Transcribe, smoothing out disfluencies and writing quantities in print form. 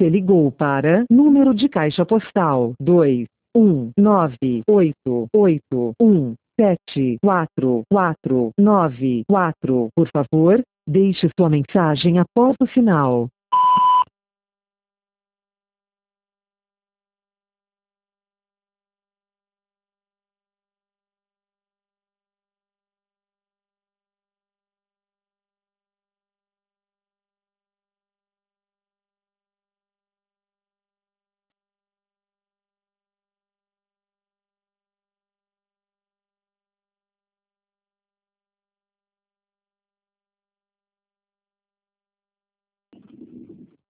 Você ligou para número de caixa postal 21988174494. Por favor, deixe sua mensagem após o sinal.